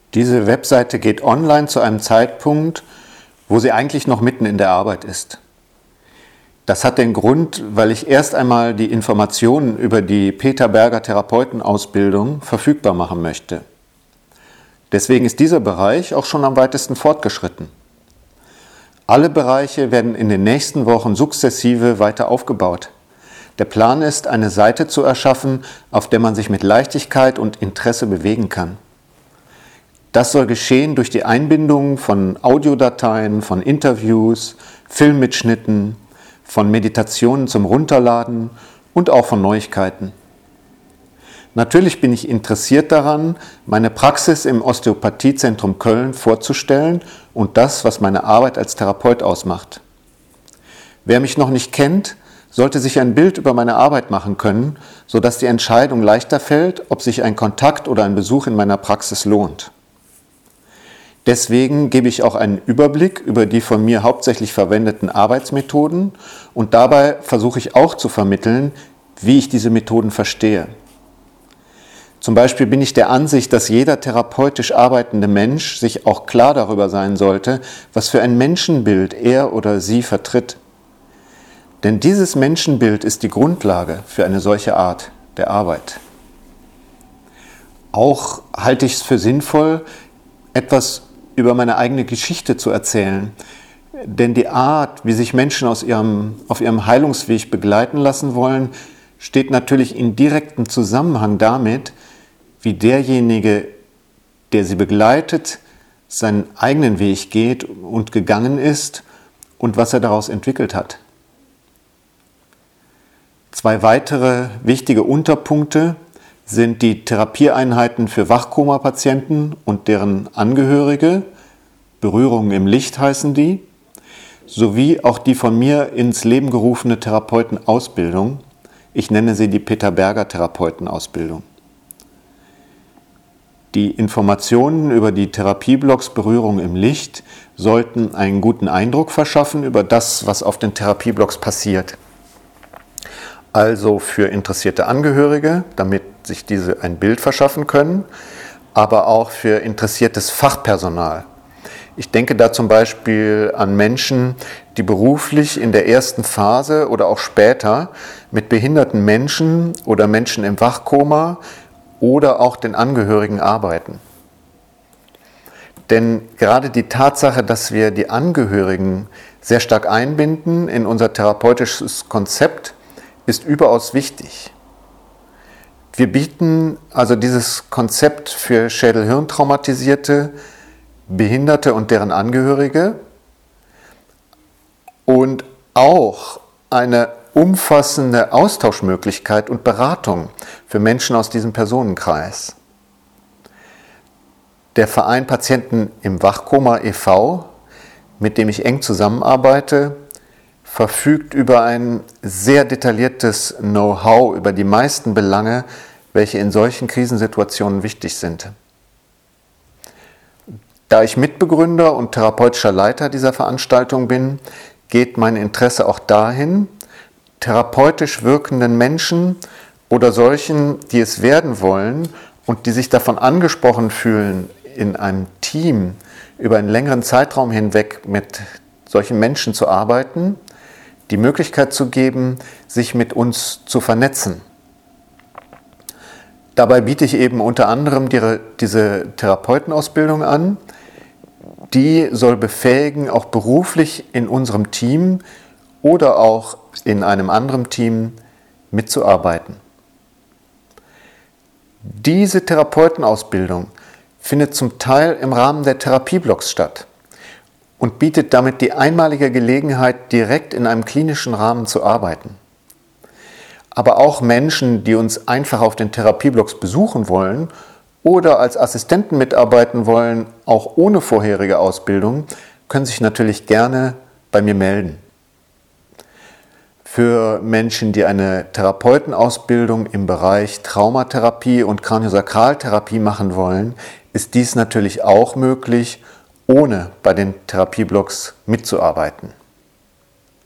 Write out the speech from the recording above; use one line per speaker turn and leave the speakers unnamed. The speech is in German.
Diese Webseite geht online zu einem Zeitpunkt, wo sie eigentlich noch mitten in der Arbeit ist. Das hat den Grund, weil ich erst einmal die Informationen über die Peter Berger Therapeutenausbildung verfügbar machen möchte. Deswegen ist dieser Bereich auch schon am weitesten fortgeschritten. Alle Bereiche werden in den nächsten Wochen sukzessive weiter aufgebaut. Der Plan ist, eine Seite zu erschaffen, auf der man sich mit Leichtigkeit und Interesse bewegen kann. Das soll geschehen durch die Einbindung von Audiodateien, von Interviews, Filmmitschnitten, von Meditationen zum Runterladen und auch von Neuigkeiten. Natürlich bin ich interessiert daran, meine Praxis im Osteopathiezentrum Köln vorzustellen und das, was meine Arbeit als Therapeut ausmacht. Wer mich noch nicht kennt, sollte sich ein Bild über meine Arbeit machen können, sodass die Entscheidung leichter fällt, ob sich ein Kontakt oder ein Besuch in meiner Praxis lohnt. Deswegen gebe ich auch einen Überblick über die von mir hauptsächlich verwendeten Arbeitsmethoden und dabei versuche ich auch zu vermitteln, wie ich diese Methoden verstehe. Zum Beispiel bin ich der Ansicht, dass jeder therapeutisch arbeitende Mensch sich auch klar darüber sein sollte, was für ein Menschenbild er oder sie vertritt. Denn dieses Menschenbild ist die Grundlage für eine solche Art der Arbeit. Auch halte ich es für sinnvoll, etwas über meine eigene Geschichte zu erzählen. Denn die Art, wie sich Menschen auf ihrem Heilungsweg begleiten lassen wollen, steht natürlich in direktem Zusammenhang damit, wie derjenige, der sie begleitet, seinen eigenen Weg geht und gegangen ist und was er daraus entwickelt hat. 2 weitere wichtige Unterpunkte sind die Therapieeinheiten für Wachkoma-Patienten und deren Angehörige, Berührungen im Licht heißen die, sowie auch die von mir ins Leben gerufene Therapeutenausbildung. Ich nenne sie die Peter Berger Therapeutenausbildung. Die Informationen über die Therapieblogs Berührung im Licht sollten einen guten Eindruck verschaffen über das, was auf den Therapieblogs passiert. Also für interessierte Angehörige, damit sich diese ein Bild verschaffen können, aber auch für interessiertes Fachpersonal. Ich denke da zum Beispiel an Menschen, die beruflich in der ersten Phase oder auch später mit behinderten Menschen oder Menschen im Wachkoma oder auch den Angehörigen arbeiten. Denn gerade die Tatsache, dass wir die Angehörigen sehr stark einbinden in unser therapeutisches Konzept, ist überaus wichtig. Wir bieten also dieses Konzept für Schädel-Hirn-Traumatisierte, Behinderte und deren Angehörige und auch eine umfassende Austauschmöglichkeit und Beratung für Menschen aus diesem Personenkreis. Der Verein Patienten im Wachkoma e.V., mit dem ich eng zusammenarbeite, verfügt über ein sehr detailliertes Know-how über die meisten Belange, welche in solchen Krisensituationen wichtig sind. Da ich Mitbegründer und therapeutischer Leiter dieser Veranstaltung bin, geht mein Interesse auch dahin, therapeutisch wirkenden Menschen oder solchen, die es werden wollen und die sich davon angesprochen fühlen, in einem Team über einen längeren Zeitraum hinweg mit solchen Menschen zu arbeiten, die Möglichkeit zu geben, sich mit uns zu vernetzen. Dabei biete ich eben unter anderem diese Therapeutenausbildung an. Die soll befähigen, auch beruflich in unserem Team oder auch in einem anderen Team mitzuarbeiten. Diese Therapeutenausbildung findet zum Teil im Rahmen der Therapieblogs statt und bietet damit die einmalige Gelegenheit, direkt in einem klinischen Rahmen zu arbeiten. Aber auch Menschen, die uns einfach auf den Therapieblogs besuchen wollen oder als Assistenten mitarbeiten wollen, auch ohne vorherige Ausbildung, können sich natürlich gerne bei mir melden. Für Menschen, die eine Therapeutenausbildung im Bereich Traumatherapie und Kraniosakraltherapie machen wollen, ist dies natürlich auch möglich, ohne bei den Therapieblogs mitzuarbeiten.